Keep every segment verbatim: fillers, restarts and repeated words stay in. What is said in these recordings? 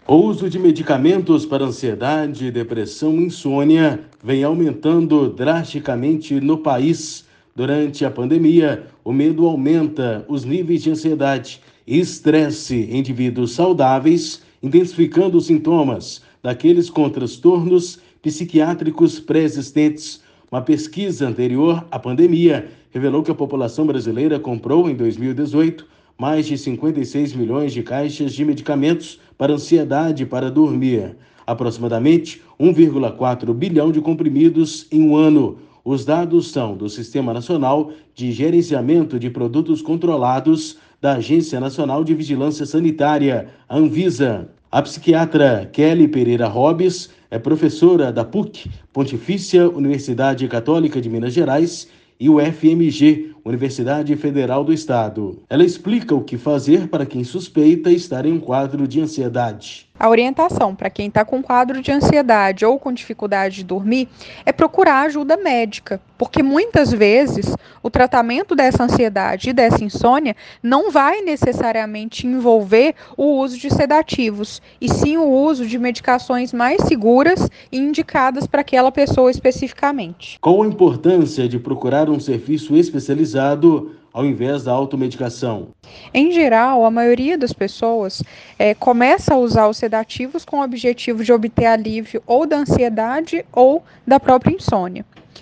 O uso de medicamentos para ansiedade, depressão e insônia vem aumentando drasticamente no país. Durante a pandemia, o medo aumenta os níveis de ansiedade e estresse em indivíduos saudáveis, intensificando os sintomas daqueles com transtornos psiquiátricos pré-existentes. Uma pesquisa anterior à pandemia revelou que a população brasileira comprou, em dois mil e dezoito, mais de cinquenta e seis milhões de caixas de medicamentos para ansiedade e para dormir, aproximadamente um vírgula quatro bilhão de comprimidos em um ano. Os dados são do Sistema Nacional de Gerenciamento de Produtos Controlados da Agência Nacional de Vigilância Sanitária, a Anvisa. A psiquiatra Kelly Pereira Robes é professora da P U C, Pontifícia Universidade Católica de Minas Gerais, e o F M G, Universidade Federal do Estado. Ela explica o que fazer para quem suspeita estar em um quadro de ansiedade. A orientação para quem está com quadro de ansiedade ou com dificuldade de dormir é procurar ajuda médica, porque muitas vezes o tratamento dessa ansiedade e dessa insônia não vai necessariamente envolver o uso de sedativos, e sim o uso de medicações mais seguras e indicadas para aquela pessoa especificamente. Qual a importância de procurar um serviço especializado ao invés da automedicação? Em geral, a maioria das pessoas é, começa a usar os sedativos com o objetivo de obter alívio ou da ansiedade ou da própria insônia.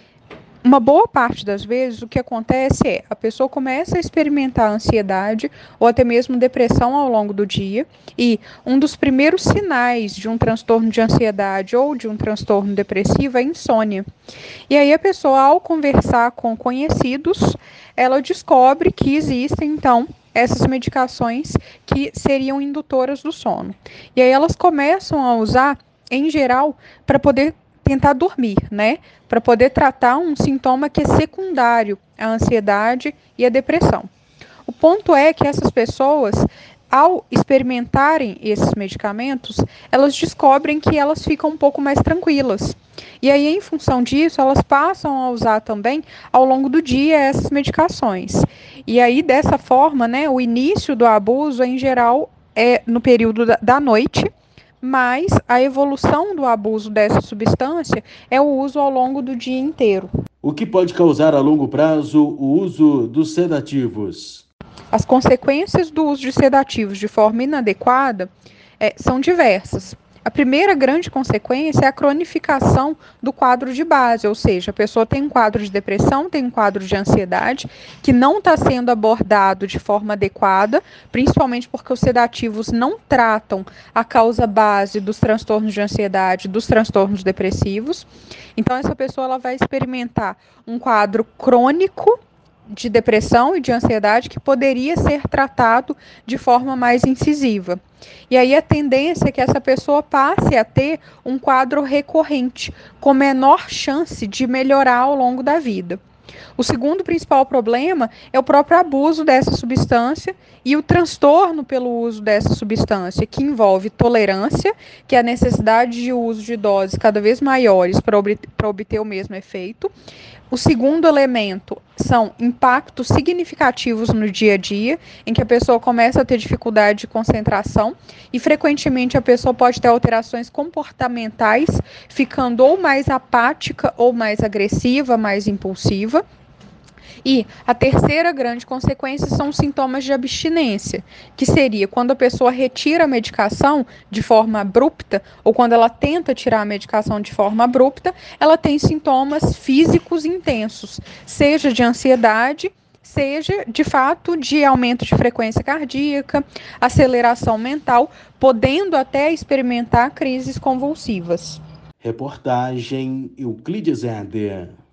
Uma boa parte das vezes, o que acontece é a pessoa começa a experimentar ansiedade ou até mesmo depressão ao longo do dia, e um dos primeiros sinais de um transtorno de ansiedade ou de um transtorno depressivo é a insônia. E aí a pessoa, ao conversar com conhecidos, ela descobre que existem, então, essas medicações que seriam indutoras do sono. E aí elas começam a usar, em geral, para poder tentar dormir, né? Para poder tratar um sintoma que é secundário à ansiedade e à depressão. O ponto é que essas pessoas, ao experimentarem esses medicamentos, elas descobrem que elas ficam um pouco mais tranquilas. E aí, em função disso, elas passam a usar também, ao longo do dia, essas medicações. E aí, dessa forma, né, o início do abuso, em geral, é no período da, da noite, mas a evolução do abuso dessa substância é o uso ao longo do dia inteiro. O que pode causar a longo prazo o uso dos sedativos? As consequências do uso de sedativos de forma inadequada é, são diversas. A primeira grande consequência é a cronificação do quadro de base, ou seja, a pessoa tem um quadro de depressão, tem um quadro de ansiedade, que não está sendo abordado de forma adequada, principalmente porque os sedativos não tratam a causa base dos transtornos de ansiedade, dos transtornos depressivos. Então, essa pessoa ela vai experimentar um quadro crônico de depressão e de ansiedade que poderia ser tratado de forma mais incisiva. E aí a tendência é que essa pessoa passe a ter um quadro recorrente, com menor chance de melhorar ao longo da vida. O segundo principal problema é o próprio abuso dessa substância e o transtorno pelo uso dessa substância, que envolve tolerância, que é a necessidade de uso de doses cada vez maiores para obter, para obter o mesmo efeito. O segundo elemento são impactos significativos no dia a dia, em que a pessoa começa a ter dificuldade de concentração e, frequentemente, a pessoa pode ter alterações comportamentais, ficando ou mais apática ou mais agressiva, mais impulsiva. E a terceira grande consequência são os sintomas de abstinência, que seria quando a pessoa retira a medicação de forma abrupta, ou quando ela tenta tirar a medicação de forma abrupta, ela tem sintomas físicos intensos, seja de ansiedade, seja, de fato, de aumento de frequência cardíaca, aceleração mental, podendo até experimentar crises convulsivas. Reportagem Euclides Eder.